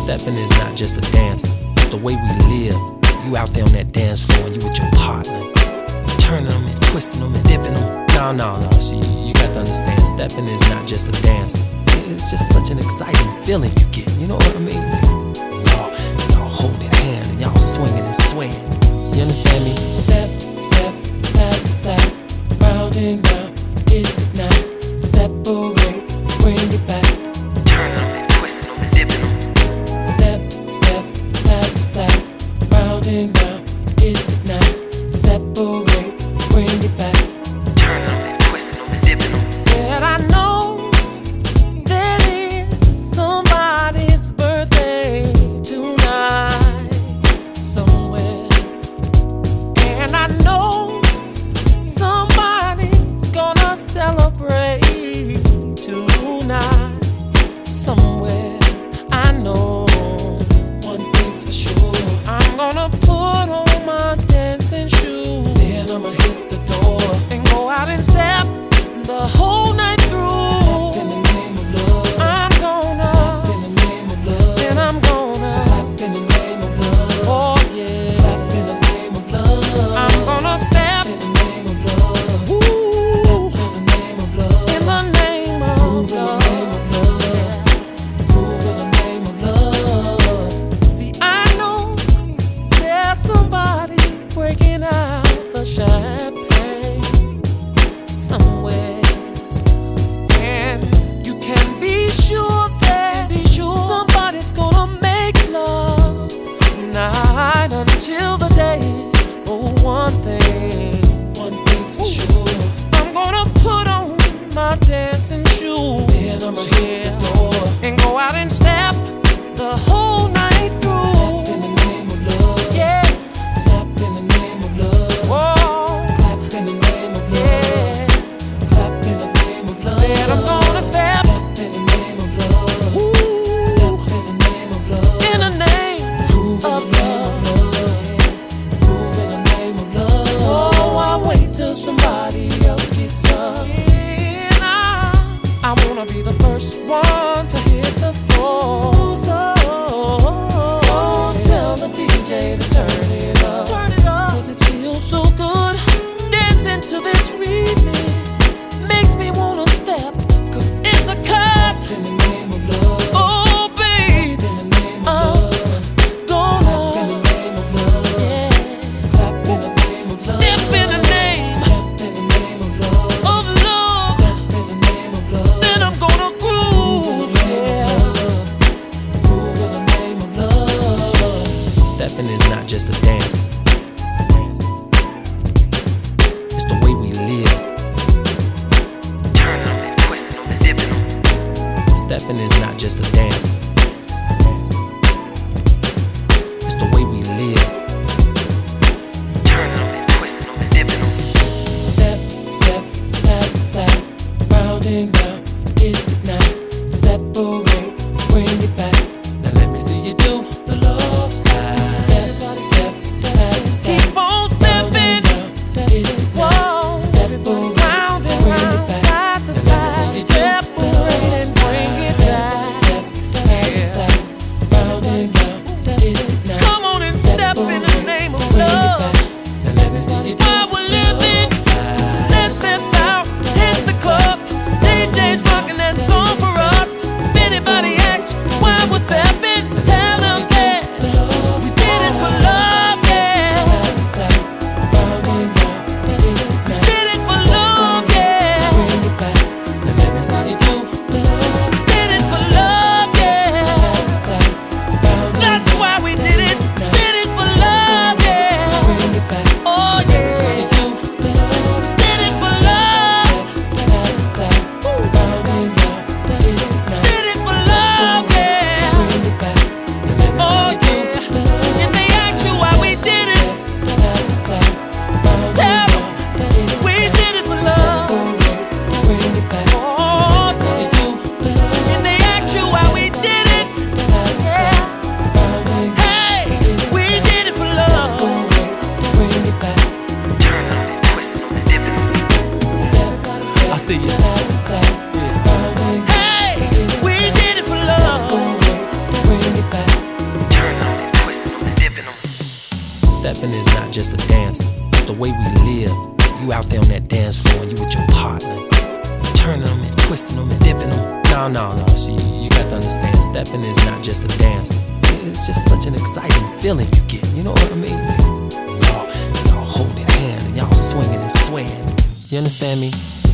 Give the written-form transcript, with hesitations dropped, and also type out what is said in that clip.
Stepping is not just a dance, it's the way we live. You out there on that dance floor and you with your partner, turning them and twisting them and dipping them. No, see, you got to understand, stepping is not just a dance. It's just such an exciting feeling you get, you know what I mean? And y'all holding hands and y'all swinging and swaying. You understand me? Step, step, side to side, round and round, get it now. Separate, bring it back. Turn them and twisting them and dipping them. Step, step, side to side, round and round, get it now. Separate, bring it back. Turn them and twisting them and dipping them. Said I know that it's somebody's birthday tonight somewhere, and I know somebody's gonna celebrate tonight somewhere. I know one thing's for sure, I'm gonna put on my dancing shoes, then I'ma hit the door and go out and step the whole night through. Step in the name of love. I'm gonna step in the name of love. Then I'm gonna clap in the name of love. Oh yeah, clap in the name of love. I'm gonna step in the name of love. Ooh. Step in the name of love. In the name of love. Move in the name of love. See, I know there's somebody breaking out the champagne somewhere, and you can be sure that somebody's gonna make love night until the day. Oh, one thing's for sure, I'm gonna put on my dancing shoes, then I'ma hit the door and go out and step the whole night through. Step in the name of love, yeah. Step in the name of love. Whoa. Clap in the name of love. Yeah. Clap in the name of love. Said I'm gonna step in the name of love. Ooh. Step in the name of love. In the name of love. Move in the name of love. Oh, I wait till somebody else gets up. And I wanna be the first one to hit the floor. So tell the DJ to turn it up. Cause it feels so good dancing to this remix. Makes me wanna step, cause it's a cut. Step in the name of love. Oh babe, in the name of love. Gonna clap in the name of love. Yeah. Clap in the name of love. Step in the name. Step in the name of love. Of love. Step in the name of love. Then I'm gonna groove. Yeah. Groove in the name of love. Stepping is not just a dance, it's the way we live. Turn them and twisting them and dipping them. Stepping is not just a dance, it's the way we live. Turn them and twisting them and dipping them. Step, step, side to side, round and round, get it now. Separate, bring it back. Now let me see you do the love slide. Step, step, side to side. Keep on stepping. Get it now. Separate, Round and bring it round, back. side to Now let me side. see you do Separate the love and bring it slide. back. Step, step, side to side, round and round, get it now. Come on and step in the name of love. Now let me see you do While we're living, let's step out, hit the club. DJ's rocking that song for us. If anybody asks why we're stepping, tell them that we did it for love, yeah. Did it for love, yeah. Did it for love, yeah. That's why we did it. Did it for love, yeah. Oh yeah. Did it for love. Did it for love, yeah. Oh yeah. If they ask you why we did it, tell them we did it for love. Oh yeah. If they ask you why we did it, yeah. Hey, we did it for love. Turn them and twisting them and dipping them. I see you. Hey, we did it for love. bring it back. Stepping is not just a dance, it's the way we live. You out there on that dance floor and you with your partner, turning them and twisting them and dipping them. No, see, you got to understand, stepping is not just a dance. It's just such an exciting feeling you get, you know what I mean? And y'all holding hands and y'all swinging and swaying. You understand me?